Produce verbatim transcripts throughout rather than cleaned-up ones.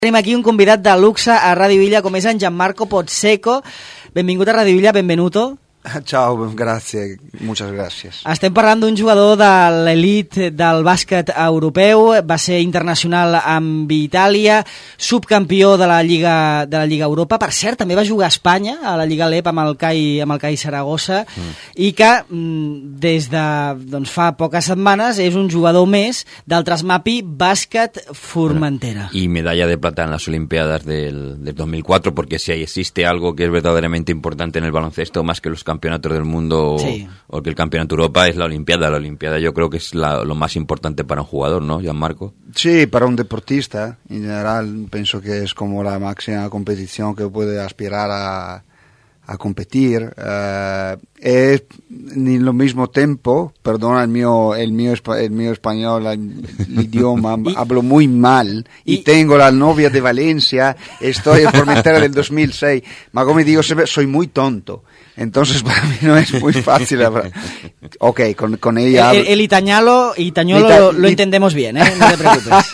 Tenim aquí un convidat de luxe a Ràdio Villa, com és en Gianmarco Pozzecco. Benvingut a Ràdio Villa, benvenuto. Ciao, grazie, muchas gracias. Estem parlant d'un jugador de l'elit del bàsquet europeu, va ser internacional amb Itàlia, subcampió de la Lliga de la Lliga Europa. Per cert, també va jugar a Espanya, a la Lliga L E P amb el CAI, amb el CAI Saragossa, mm. i que des de doncs, fa poques setmanes és un jugador més del Trasmapi Básquet Formentera. Y medalla de plata en las Olimpiadas del, del dos mil cuatro, porque si existe algo que es verdaderamente importante en el baloncesto, más que los campeonatos del mundo sí. o, o que el campeonato de Europa, es la Olimpiada. La Olimpiada yo creo que es la, lo más importante para un jugador, ¿no, Gianmarco? Sí, para un deportista en general pienso que es como la máxima competición que puede aspirar a, a competir. Uh, es en lo mismo tiempo, perdona el mío, el mío, el mío español, el, el idioma, y, hablo muy mal y, y tengo la novia de Valencia, estoy en Formentera del dos mil seis, ma come digo, soy muy tonto. Entonces para mí no es muy fácil hablar. Ok, con, con ella... El, el itañalo, itañolo Ita, lo, lo entendemos bien, ¿eh? No te preocupes.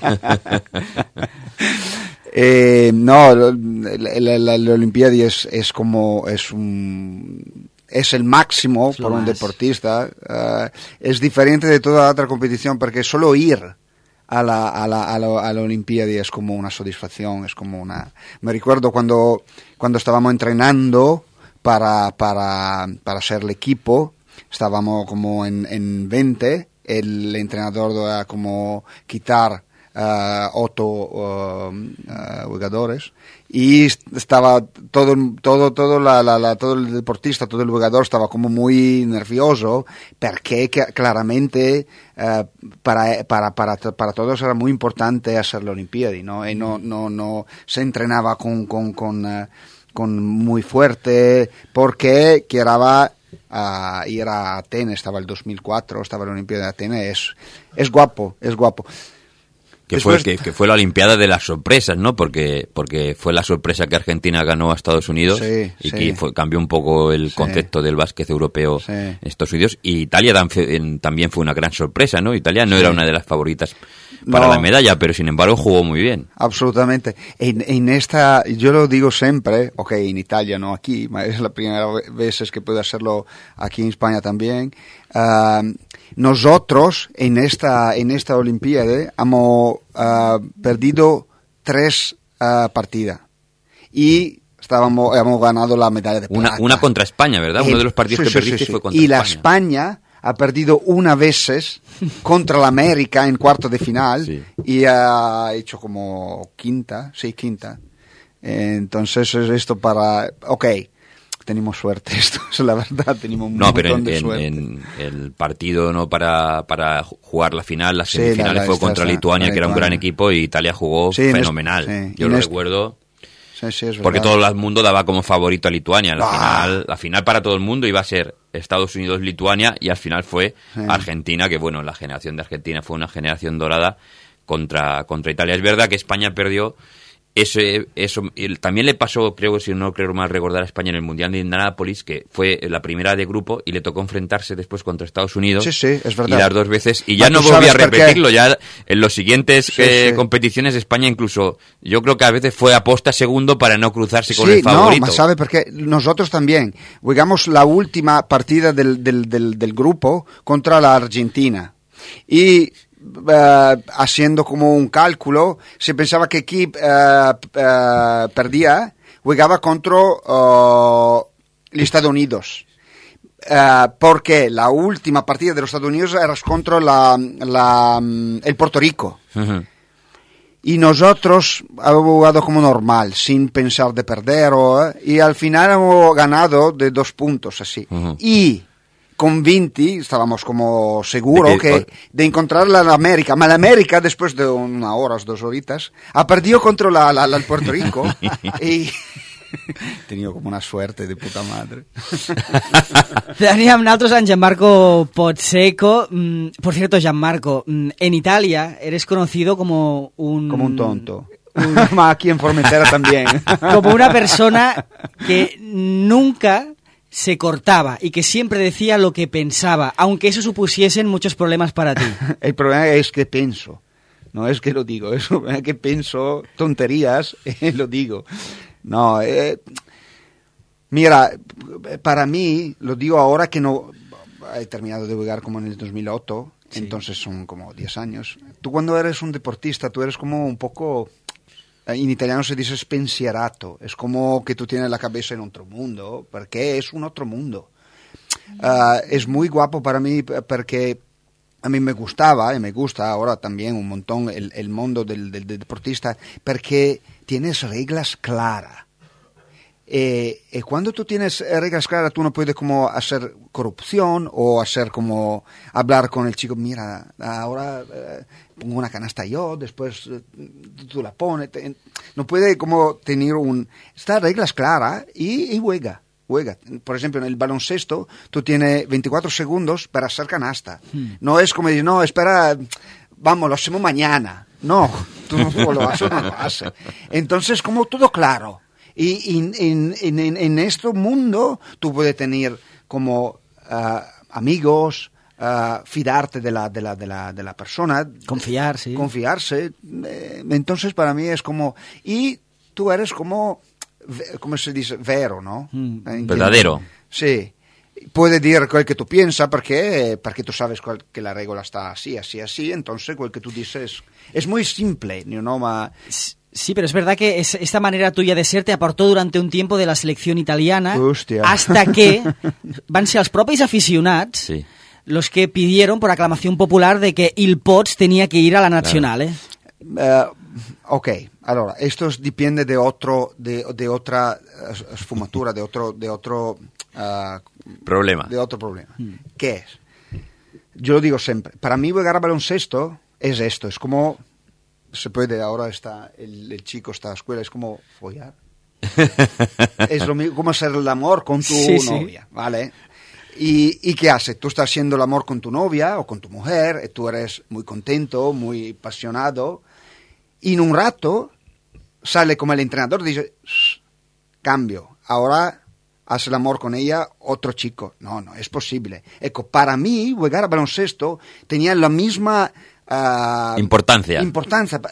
eh, no, la, la, la, la Olimpiada es, es como... es un... es el máximo es para un deportista. Uh, es diferente de toda otra competición porque solo ir a la, a la, a la, a la Olimpiada es como una satisfacción, es como una... Me recuerdo cuando, cuando estábamos entrenando para, para, para ser el equipo, estábamos como en, en veinte, el entrenador era como quitar uh, ocho uh, uh, jugadores y estaba todo todo todo la, la, la todo el deportista, todo el jugador estaba como muy nervioso porque claramente uh, para para para para todos era muy importante hacer la Olimpiada, ¿no? Y no no no se entrenaba con con con uh, con muy fuerte porque quería uh, ir a Atenas, estaba el dos mil cuatro, estaba la Olimpiada de Atenas, es es guapo, es guapo. Que fue, que, que fue la Olimpiada de las sorpresas, ¿no? Porque porque fue la sorpresa que Argentina ganó a Estados Unidos sí, y sí. que fue, cambió un poco el sí. concepto del básquet europeo sí. en Estados Unidos. Y Italia también fue una gran sorpresa, ¿no? Italia no sí. era una de las favoritas para no. la medalla, pero sin embargo jugó muy bien. Absolutamente. En, en esta, yo lo digo siempre, ok, en Italia, no aquí, es la primera vez que puedo hacerlo aquí en España también. Uh, nosotros en esta en esta Olimpiada hemos uh, perdido tres uh, partidas y estábamos hemos ganado la medalla de plata. Una, una contra España, ¿verdad? Uno de los partidos sí, que sí, perdiste sí, sí. fue contra y España. Y la España ha perdido una vez contra la América en cuarto de final sí. y ha hecho como quinta, sí, quinta. Entonces es esto para, ok, tenemos suerte, esto es la verdad, tenemos un no, montón pero en, de en, suerte. en el partido no para, para jugar la final, las semifinales sí, la, la, fue contra esta, Lituania, que Lituania. Era un gran equipo, y Italia jugó sí, fenomenal. Sí. Yo lo este... recuerdo. Sí, sí, es porque todo el mundo daba como favorito a Lituania. La, ah. final, la final para todo el mundo iba a ser Estados Unidos-Lituania y al final fue sí. Argentina, que bueno, la generación de Argentina fue una generación dorada contra, contra Italia. Es verdad que España perdió. Eso, eso también le pasó, creo, si no creo mal recordar, a España en el Mundial de Indianápolis, que fue la primera de grupo y le tocó enfrentarse después contra Estados Unidos. Sí, sí, es verdad. Y las dos veces, y ya no volví a repetirlo, ya en los siguientes sí, eh, sí. competiciones España incluso, yo creo que a veces fue aposta segundo para no cruzarse con sí, el favorito. No, ¿sabe? Porque nosotros también jugamos la última partida del, del, del, del grupo contra la Argentina. Y Uh, haciendo como un cálculo, se pensaba que aquí uh, uh, perdía, jugaba contra uh, los Estados Unidos. Uh, porque la última partida de los Estados Unidos era contra la, la, el Puerto Rico. Uh-huh. Y nosotros hemos jugado como normal, sin pensar de perder, uh, y al final hemos ganado de dos puntos así. Uh-huh. Y con veinte estábamos como seguros de, que, que, de encontrarla en América. Pero la América, después de una hora, dos horitas, ha perdido contra la, la, la Puerto Rico. Y he tenido como una suerte de puta madre. Teníem nosaltres en Gianmarco Pozzecco. Por cierto, Gianmarco, en Italia eres conocido como un... Como un tonto. Un... Aquí en Formentera también. Como una persona que nunca se cortaba y que siempre decía lo que pensaba, aunque eso supusiesen muchos problemas para ti. El problema es que pienso. no es que lo digo, es que pienso tonterías, eh, lo digo. No, eh, mira, para mí, lo digo ahora que no he terminado de jugar como en el dos mil ocho, sí. Entonces son como diez años. Tú cuando eres un deportista, tú eres como un poco, en italiano se dice spensierato, es como que tú tienes la cabeza en otro mundo, porque es un otro mundo. Uh, es muy guapo para mí porque a mí me gustaba y me gusta ahora también un montón el, el mundo del, del, del deportista, porque tienes reglas claras. Eh, y cuando tú tienes reglas claras, tú no puedes como hacer corrupción o hacer como hablar con el chico, mira, ahora eh, pongo una canasta yo, después eh, tú la pones. Te, no puede como tener un... Estas reglas claras y, y juega, juega. Por ejemplo, en el baloncesto, tú tienes veinticuatro segundos para hacer canasta. Hmm. No es como decir, no, espera, vamos, lo hacemos mañana. No, tú no lo haces, no lo haces. Entonces, como todo claro. Y en, en, en, en este mundo tú puedes tener como uh, amigos, uh, fidarte de la, de, la, de, la, de la persona. Confiar, sí. Confiarse. Eh, entonces para mí es como... Y tú eres como, ¿cómo se dice? Vero, ¿no? Mm. Verdadero. Sí. Puedes decir lo que tú piensas porque, porque tú sabes cual, que la regla está así, así, así. Entonces lo que tú dices es muy simple, ¿no? Ma... Sí, pero es verdad que es, esta manera tuya de ser te aportó durante un tiempo de la selección italiana. Hostia. Hasta que van ser els propis aficionats sí. los que pidieron por aclamación popular de que il Pots tenía que ir a la nacional. Claro. ¿eh? Uh, ok, allora, esto depende de otro, de, de otra uh, sfumatura, de otro, de otro uh, problema. De otro problema. Hmm. ¿Qué es? Yo lo digo siempre. Para mí jugar a baloncesto es esto, es como... Se puede, ahora está el, el chico está a la escuela, es como follar. Es lo mismo, como hacer el amor con tu sí, novia, sí. ¿Vale? ¿Y, ¿Y qué hace? Tú estás haciendo el amor con tu novia o con tu mujer, y tú eres muy contento, muy apasionado, y en un rato sale como el entrenador y dice, cambio, ahora hace el amor con ella otro chico. No, no, es posible. Ecco, para mí, jugar a baloncesto tenía la misma... Uh, importancia. Importancia.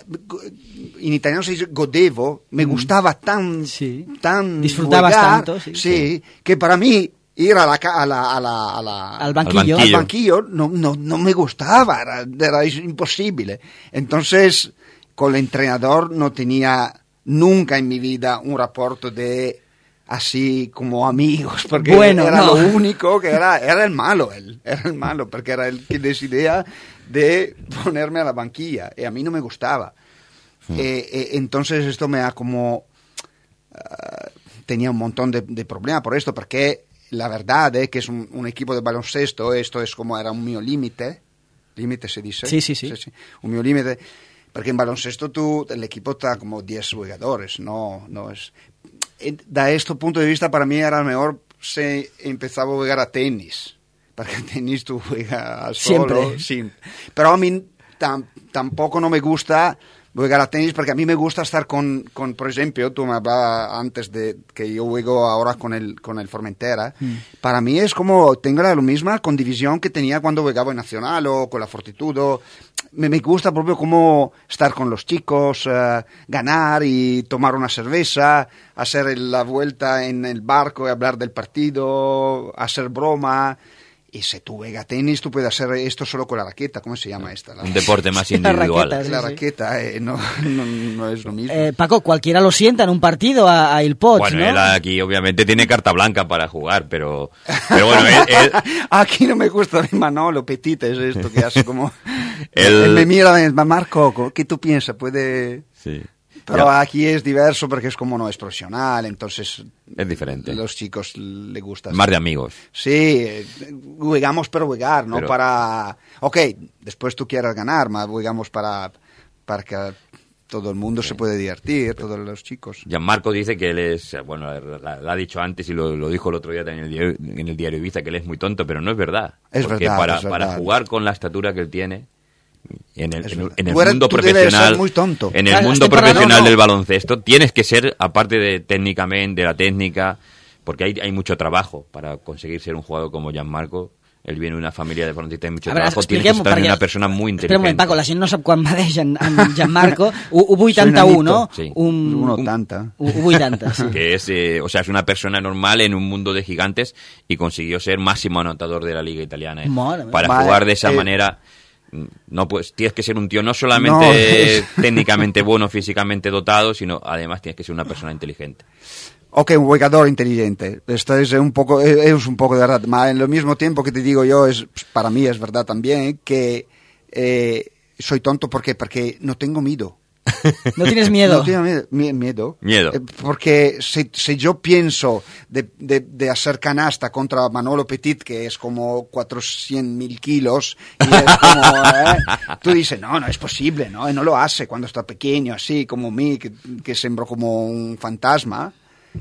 En italiano se dice godevo, me mm. gustaba tan, sí. tan disfrutabas jugar, tanto, sí, sí, sí, que para mí ir a la, a la, a la, a la al banquillo, al banquillo no, no, no me gustaba, era, era imposible. Entonces, con el entrenador no tenía nunca en mi vida un rapporto de así como amigos, porque bueno, era no. lo único que era, era el malo, él, era el malo, porque era el que decidía de ponerme a la banquilla, y a mí no me gustaba. Sí. Eh, eh, entonces esto me ha como... Uh, tenía un montón de, de problemas por esto, porque la verdad es que es un, un equipo de baloncesto, esto es como era un mio límite, límite se dice. Sí, sí, sí. sí, sí. Un mio límite, porque en baloncesto tú, el equipo está como diez jugadores, no, no es... Da este punto de vista, para mí era mejor si empezaba a jugar a tenis, porque a tenis tú juegas solo. Siempre. Sí. Pero a mí tam, tampoco no me gusta jugar a tenis, porque a mí me gusta estar con, con por ejemplo, tú me hablabas antes de que yo juego ahora con el, con el Formentera. Mm. Para mí es como, tengo la misma condivisión que tenía cuando jugaba en Nacional o con la Fortitudo. Me, me gusta proprio como estar con los chicos, uh, ganar y tomar una cerveza, hacer la vuelta en el barco y hablar del partido, hacer broma. Y si tú juegas tenis, tú puedes hacer esto solo con la raqueta. ¿Cómo se llama esta? La... Un deporte más individual. La raqueta, sí, la raqueta eh, no, no, no es lo mismo. Eh, Paco, cualquiera lo sienta en un partido a, a il Pots, bueno, ¿no? Él aquí obviamente tiene carta blanca para jugar, pero, pero bueno, él, él... Aquí no me gusta de Manolo Petit, es esto que hace como... él... él me mira y me Marco, ¿qué tú piensas? Puede... Sí. Pero ya. Aquí es diverso porque es como no es profesional, entonces... Es diferente. Los chicos les gusta. Más de amigos. Sí, jugamos para jugar, no pero... para... Ok, después tú quieras ganar, más jugamos para, para que todo el mundo sí. se puede divertir, pero... todos los chicos. Gianmarco dice que él es... Bueno, lo ha dicho antes y lo, lo dijo el otro día también en el, diario, en el diario Ibiza, que él es muy tonto, pero no es verdad. Es porque verdad, para, es verdad. para jugar con la estatura que él tiene... En el, en el, en el eres, mundo profesional, muy tonto. en el claro, mundo para, profesional no, no. del baloncesto tienes que ser, aparte de técnicamente, de la técnica, porque hay, hay mucho trabajo para conseguir ser un jugador como Gianmarco. él viene de una familia de deportistas de mucho A veure, trabajo, tiene que ser expliquem-ho, también perquè- una persona muy Espera un moment, inteligente. Paco, la gent no sap quan va néixer en, en Gianmarco. U vuitanta-u, no? Sí. Un, Un ochenta. U vuitanta, sí. Que es, eh, o sea, es una persona normal en un mundo de gigantes y consiguió ser máximo anotador de la liga italiana. ¿eh? Madre mía. Para Vale, jugar de esa eh, manera, no pues tienes que ser un tío no solamente No. técnicamente bueno, físicamente dotado, sino además tienes que ser una persona inteligente. Ok, un jugador inteligente. Esto es un poco, es un poco de verdad. Pero en lo mismo tiempo que te digo yo, es para mí es verdad también que eh, soy tonto. ¿Por qué? Porque no tengo miedo. No tienes miedo. No tengo miedo. mi- Miedo. Miedo. Eh, Porque si, si yo pienso de, de, de hacer canasta contra Manolo Petit, que es como cuatrocientos mil kilos, y es como, eh, tú dices, no, no es posible, ¿no? Y no lo hace cuando está pequeño, así como mí, que, que sembro como un fantasma.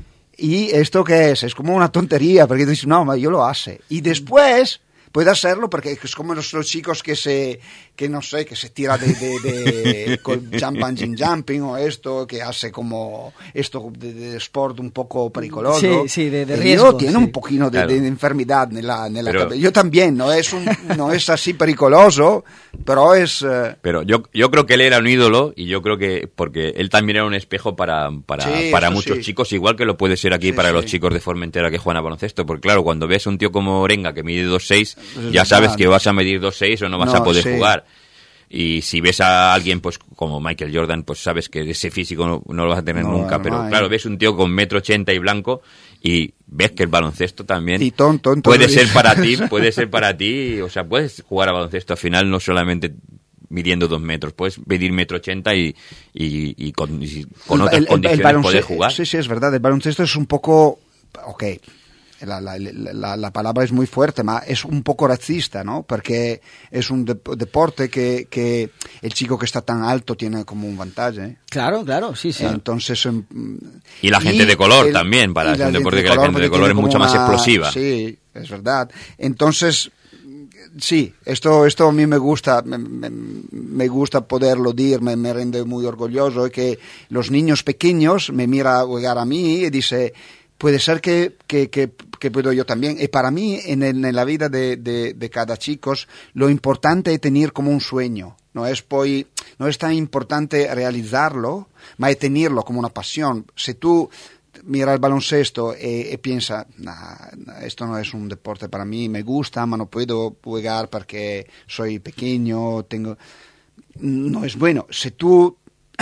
¿Y esto qué es? Es como una tontería, porque tú dices, no, yo lo hace. Y después puede hacerlo porque es como los, los chicos que se, que no sé, que se tira de, de, de con jump bungee jumping o esto, que hace como esto de, de sport un poco periculoso. Sí, sí, de, de Ello riesgo. tiene sí. un poquito de, Claro. de enfermedad en la, en la Pero- cabeza. Yo también, no es, un, no es así periculoso, pero es... eh, Pero yo, yo creo que él era un ídolo y yo creo que porque él también era un espejo para, para, Sí, para eso muchos sí. chicos, igual que lo puede ser aquí Sí, para sí. los chicos de Formentera que juegan a baloncesto. Porque claro, cuando ves un tío como Orenga que mide dos seis, Pues es ya verdad. sabes que vas a medir dos seis o no vas No, a poder sí. jugar. Y si ves a alguien pues como Michael Jordan, pues sabes que ese físico no, no lo vas a tener No, nunca. no Pero hay. claro, ves un tío con metro ochenta y blanco y ves que el baloncesto también Y tonto, entonces- puede ser para ti, puede ser para ti, o sea, puedes jugar a baloncesto al final no solamente midiendo dos metros, puedes medir metro ochenta y, y, y con, y con otras El- el- el condiciones balonce- poder jugar. Sí, sí, es verdad. El baloncesto es un poco... Ok, la, la, la, la palabra es muy fuerte, pero es un poco racista, ¿no? Porque es un dep- deporte que, que el chico que está tan alto tiene como un vantaje. ¿eh? Claro, claro, sí, sí. Entonces... em, Y la gente de color el- también, para y ser la un gente deporte que la gente porque de color tiene es como mucho más una- explosiva. Sí, es verdad. Entonces... Sí, esto, esto a mí me gusta, me, me, me gusta poderlo decir, me, me rende muy orgulloso, es que los niños pequeños me miran a jugar a mí y dice, puede ser que, que, que, que puedo yo también. Y para mí, en, el- en la vida de, de, de cada chico, lo importante es tener como un sueño. No es, poi, no es tan importante realizarlo, ma es tenerlo como una pasión. Si tú mira el baloncesto y, y piensa, nah, esto no es un deporte para mí, me gusta, pero no puedo jugar porque soy pequeño, tengo... No es bueno. Si tú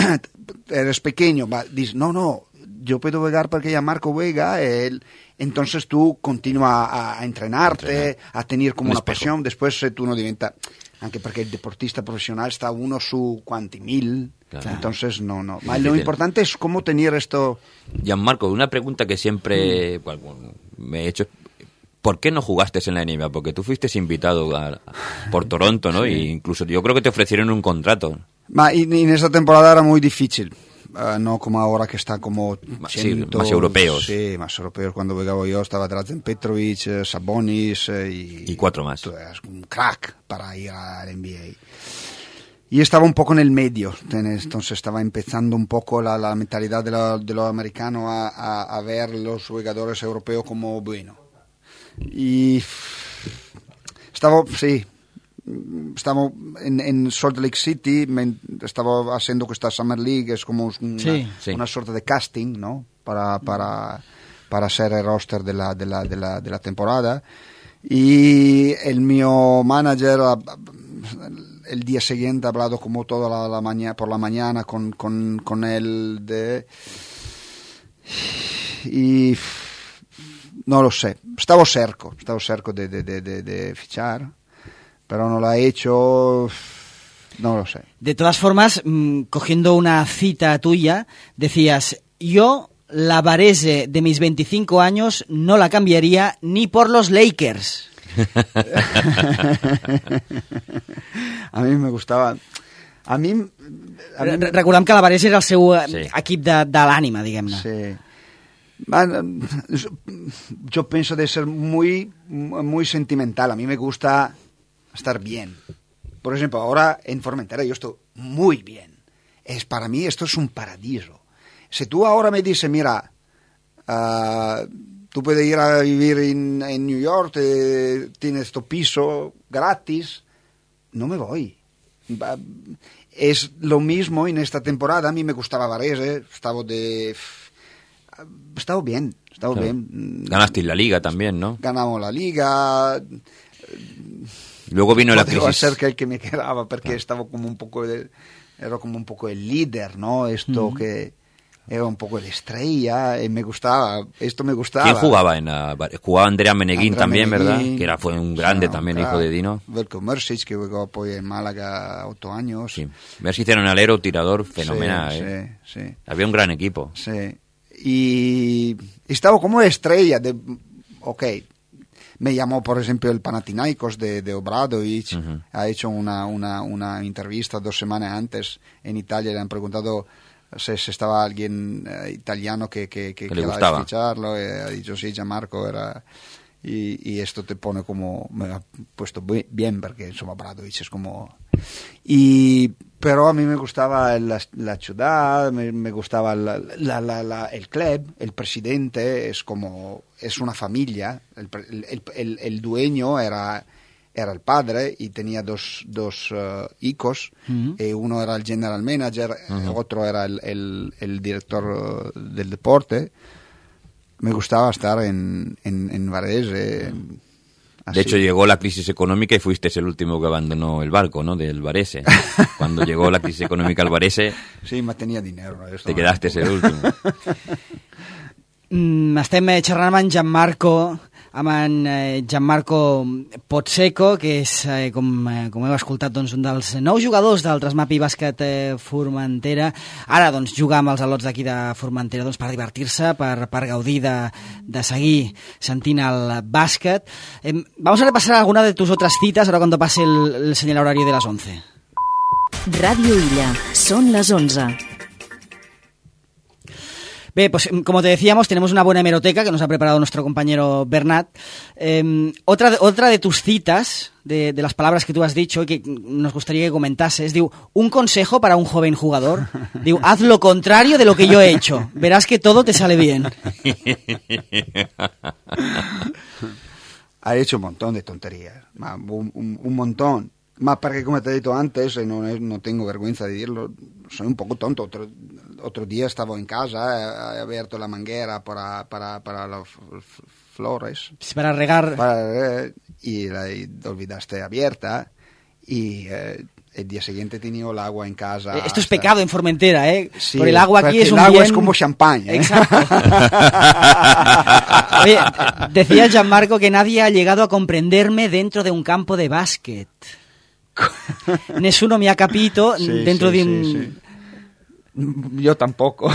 eres pequeño, va, dices, no, no, yo puedo jugar porque ya Marco juega, él... entonces tú continúas a, a entrenarte, Entrenar. a tener como Un una espejo. pasión, después eh, tú no diventa... Anche perché il deportista professionale sta uno su quanti mil, Claro. entonces no, no. Ma Difícil. lo importante es cómo tener esto... Gianmarco, una pregunta que siempre bueno, bueno, me he hecho. ¿Por qué no jugaste en la N B A? Porque tú fuiste invitado a- por Toronto, ¿no? Sí. Y incluso yo creo que te ofrecieron un contrato. Ma in, in esta temporada era muy difícil, eh, no como ahora que está como... Ma- sí, más europeos. Sí, más europeos. Cuando jugaba yo estaba Drazen Petrovic, eh, Sabonis eh, y... Y cuatro más. Tú eras un crack para ir al N B A. Y estaba un poco en el medio, entonces estaba empezando un poco la, la mentalidad de, la, de los americanos a, a, a ver los jugadores europeos como bueno. Y estaba, sí, estaba en, en Salt Lake City, me, estaba haciendo esta Summer League, es como una, Sí, sí. una suerte de casting, ¿no? Para, para, para ser el roster de la, de la, de la, de la temporada. Y el mío manager el día siguiente ha hablado como toda la, la mañana por la mañana con, con, con él de y no lo sé, estaba cerca, estaba cerca de, de, de, de, de fichar, pero no lo ha hecho, no lo sé. De todas formas, mmm, cogiendo una cita tuya, decías, yo la Varese de mis veinticinco años no la cambiaría ni por los Lakers. A mí me gustava... A mi... A mi... Re- Recordem que la Varese era el seu eh, Sí. equip de, de l'ànima, diguem-ne. Sí. Man, yo pienso de ser muy, muy sentimental. A mí me gusta estar bien. Por ejemplo, ahora en Formentera yo estoy muy bien. Es, para mí esto es un paraíso. Si tú ahora me dices, mira, uh, tú puedes ir a vivir en, en New York, te, tienes tu piso gratis. No me voy. Es lo mismo en esta temporada. A mí me gustaba Varese, estaba de... Estaba bien, estaba claro. bien. Ganaste la Liga también, ¿no? Ganamos la Liga. Luego vino la crisis. Poteva ser que el que me quedaba, porque claro. estaba como un poco de, era como un poco el líder, ¿no? Esto mm. que era un poco la estrella, y me gustaba, esto me gustaba. ¿Quién jugaba en la, jugaba Andrea Meneguín Andrea también, Meneguín, ¿verdad? Que era, fue un grande sí, también, claro. hijo de Dino. Veljko Mrsic, que jugó pues, en Málaga ocho años. Sí. Mrsic era un alero tirador fenomenal, sí, ¿eh? Sí, sí. Había un gran equipo. Sí. Y estaba como estrella de, ok, me llamó por ejemplo el Panathinaikos de, de Obradovic, uh-huh. ha hecho una, una, una entrevista dos semanas antes en Italia, le han preguntado si, si estaba alguien uh, italiano que, que, que, que le gustaba ficharlo, y ha dicho sí, Gianmarco era, y, y esto te pone como, me ha puesto bien porque insomma Obradovic es como, y pero a mí me gustaba la, la ciudad, me, me gustaba la, la, la, la, el club, el presidente es como, es una familia, el, el, el, el dueño era, era el padre y tenía dos, dos uh, hijos, uh-huh. y uno era el general manager, uh-huh. otro era el, el, el director uh, del deporte. Me gustaba estar en, en, en Varese. Así. De hecho, llegó la crisis económica y fuiste el último que abandonó el barco, ¿no? Del Varese. Cuando llegó la crisis económica al Varese... Sí, me tenía dinero. Te quedaste el último. mm, estem xerrant amb en Gianmarco, amb en eh, Gianmarco Pozzecco, que és, eh, com, eh, com heu escoltat, doncs, un dels nous jugadors del Trasmapi Bàsquet eh, Formentera. Ara doncs, juga amb els al·lots d'aquí de Formentera doncs, per divertir-se, per, per gaudir de, de seguir sentint el bàsquet. Eh, vamos a repasar alguna de tus otras citas, ahora cuando pase el, el señal horario de las once. Radio Illa, son las once. Bien, pues como te decíamos, tenemos una buena hemeroteca que nos ha preparado nuestro compañero Bernat. Eh, otra, de, otra de tus citas, de, de las palabras que tú has dicho y que nos gustaría que comentases, digo, un consejo para un joven jugador. Digo, haz lo contrario de lo que yo he hecho. Verás que todo te sale bien. Ha hecho un montón de tonterías, un, un, un montón. Más porque, como te he dicho antes, y no, no tengo vergüenza de decirlo, soy un poco tonto. Otro, otro día estaba en casa, he abierto la manguera para, para, para las flores. Para regar. Para, eh, y la y olvidaste abierta. Y eh, el día siguiente tenía el agua en casa. Esto hasta... es pecado en Formentera, ¿eh? Sí, por el agua aquí es un el agua bien... es como champán, ¿eh? Exacto. Oye, decía Gianmarco que nadie ha llegado a comprenderme dentro de un campo de básquet. Nessuno mi ha capito sí, dentro sí, de un... Sí, sí. Yo tampoco.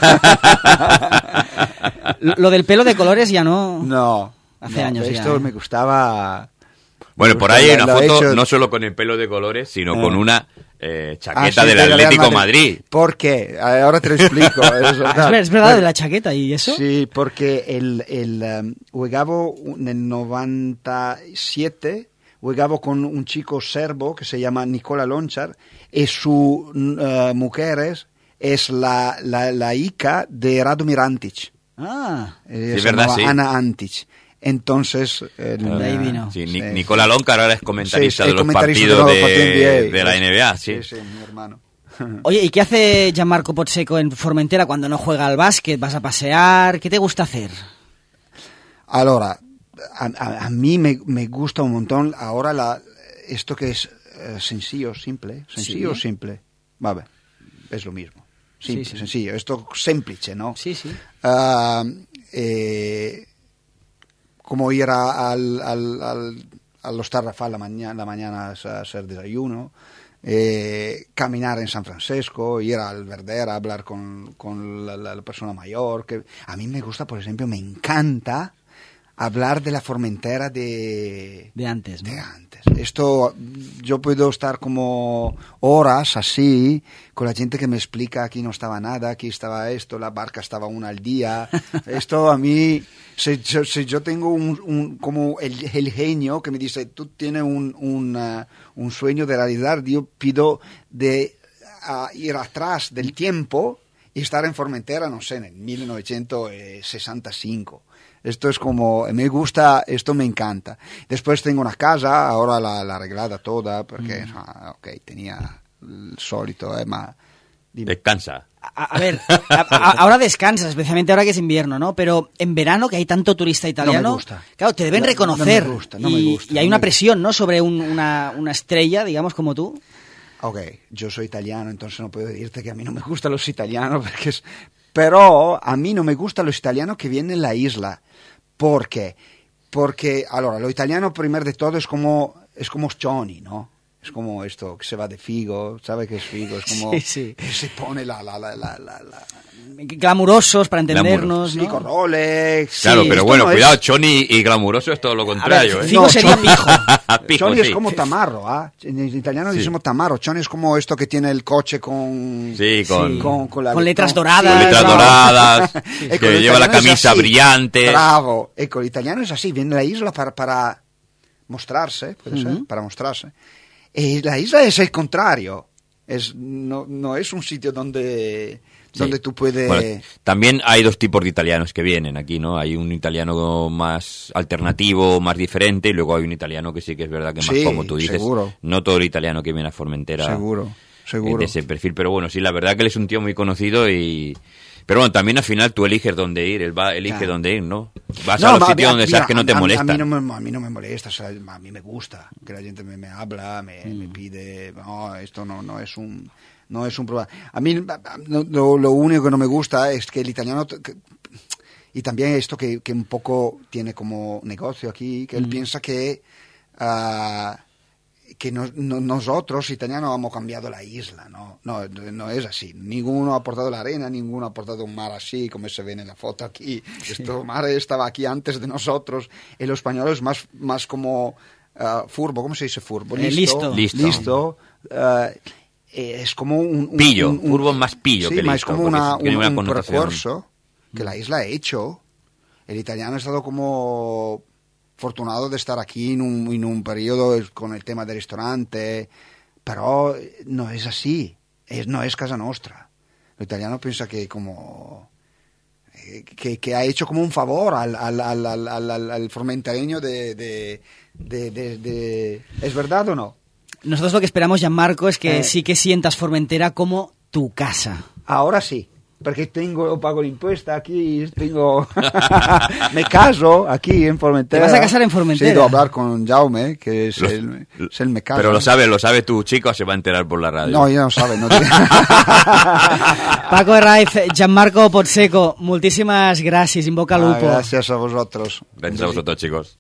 Lo del pelo de colores ya no... No. Hace no, años esto ya. Esto me gustaba... Bueno, me por gustaba, ahí hay una foto, hecho... no solo con el pelo de colores, sino eh. con una eh, chaqueta ah, sí, del Atlético de Madrid. ¿Por qué? Ahora te lo explico. Es verdad, es verdad de la chaqueta y eso. Sí, porque el, el um, jugaba en el noventa y siete... jugaba con un chico serbo que se llama Nikola Lončar y su uh, mujer es la, la, la hija de Radomir Antić. Ah, eh, sí, se verdad, sí. Ana Antić. Entonces, el, de ahí vino. Sí, sí, Nikola Lončar ahora es comentarista sí, de los comentarista partidos de, de, de, de, de la N B A. Sí, sí, sí, mi hermano. Oye, ¿y qué hace Gianmarco Pozzecco en Formentera cuando no juega al básquet? ¿Vas a pasear? ¿Qué te gusta hacer? Ahora, a, a, a mí me, me gusta un montón ahora la, esto que es uh, sencillo, simple, sencillo, ¿sí? Simple, vale, es lo mismo, simple, sí, sí. Sencillo, esto semplice, ¿no? Sí, sí. Uh, eh, como ir a, al, al, al, al Hostal Rafael la mañana, la mañana a hacer desayuno, eh, caminar en San Francisco, ir al Verdera, hablar con, con la, la persona mayor, que a mí me gusta, por ejemplo, me encanta hablar de la Formentera de... De antes, ¿no? De antes. Esto, yo puedo estar como horas así, con la gente que me explica, aquí no estaba nada, aquí estaba esto, la barca estaba una al día. Esto a mí, si, si, si yo tengo un, un como el, el genio que me dice, tú tienes un, un, uh, un sueño de realidad, yo pido de uh, ir atrás del tiempo y estar en Formentera, no sé, en mil novecientos sesenta y cinco. Esto es como, me gusta, esto me encanta. Después tengo una casa, ahora la, la arreglada toda, porque, mm. ah, ok, tenía el solito, eh, ma, dime. Descansa. A, a ver, a, a, ahora descansas, especialmente ahora que es invierno, ¿no? Pero en verano, que hay tanto turista italiano, no me gusta. Claro, te deben no, reconocer. No me gusta, no y, me gusta. Y hay no una me... presión, ¿no? Sobre un, una, una estrella, digamos, como tú. Ok, yo soy italiano, entonces no puedo decirte que a mí no me gustan los italianos, porque es... pero a mí no me gustan los italianos que vienen en la isla. ¿Por qué? Porque, allora, lo italiano, primero de todo, es como, es como Scioni, ¿no? Es como esto, que se va de figo, ¿sabe qué es figo? Es como sí, sí. que se pone la... la, la, la, la, la... glamurosos, para entendernos, sí, ¿no? con Rolex. Claro, sí, pero bueno, no cuidado, es... Choni y glamuroso es todo lo contrario. A ver, ¿eh? figo no, sería Choni, pijo. pijo Choni sí. es como tamarro, ¿ah? ¿eh? En italiano sí. decimos tamarro. Choni es como esto que tiene el coche con... Sí, con... Sí. con, con, la, con letras con, doradas. Con letras bravo. doradas, Sí. que lleva la camisa brillante. Bravo. Ecco, el italiano es así, viene a la isla para, para mostrarse, puede Uh-huh. ser, para mostrarse. Y la isla es el contrario. Es, no, no es un sitio donde... Sí. donde tú puedes... Bueno, también hay dos tipos de italianos que vienen aquí, ¿no? Hay un italiano más alternativo, más diferente, y luego hay un italiano que sí que es verdad que más, Sí, como tú dices, seguro. no todo el italiano que viene a Formentera Seguro, seguro. es de ese perfil, pero bueno, sí, la verdad que él es un tío muy conocido y... Pero bueno, también al final tú eliges dónde ir, él va, elige Claro. dónde ir, ¿no? Vas No, a los ma- sitios a- donde mira, sabes que no te a, molesta. A mí no me, a mí no me molesta, o sea, a mí me gusta que la gente me, me habla, me, mm. me pide, no, esto no, no es un... No es un problema. A mí no, lo, lo único que no me gusta es que el italiano... Que, y también esto que, que un poco tiene como negocio aquí, que él mm. piensa que... Uh, que no, no, nosotros, italianos, hemos cambiado la isla, ¿no? No, no es así. Ninguno ha aportado la arena, ninguno ha aportado un mar así, como se ve en la foto aquí. Sí. Este mar estaba aquí antes de nosotros. Y los españoles más, más como uh, furbo, ¿cómo se dice furbo? Eh, listo. Listo. Listo. Uh, es como un... un pillo, un, un, furbo más pillo sí, que listo. es como una, un, un, un percurso que la isla ha hecho. El italiano ha estado como... fortunato di stare aquí in un, in un periodo con il tema del ristorante, però no è così, es, no es casa nostra. L'italiano pensa che como que, que ha hecho como un favor al, al, al, al, al, al formentereño de, de, de, de, de... ¿Es verdad o no? Nosotros lo que esperamos, Gianmarco, es que eh. sí que sientas Formentera como tu casa. Ahora sí. Porque tengo, pago el impuesto aquí, tengo, me caso aquí en Formentera. ¿Te vas a casar en Formentera? Sí, debo hablar con Jaume, que es, Los, el, es el me casa. Pero lo sabe, lo sabe tu chico, se va a enterar por la radio. No, ya no sabe. No Paco Herraiz, Gianmarco Pozzecco, moltíssimes gràcies, invoca lupo. Ah, gracias a vosotros. Gracias a vosotros, chicos.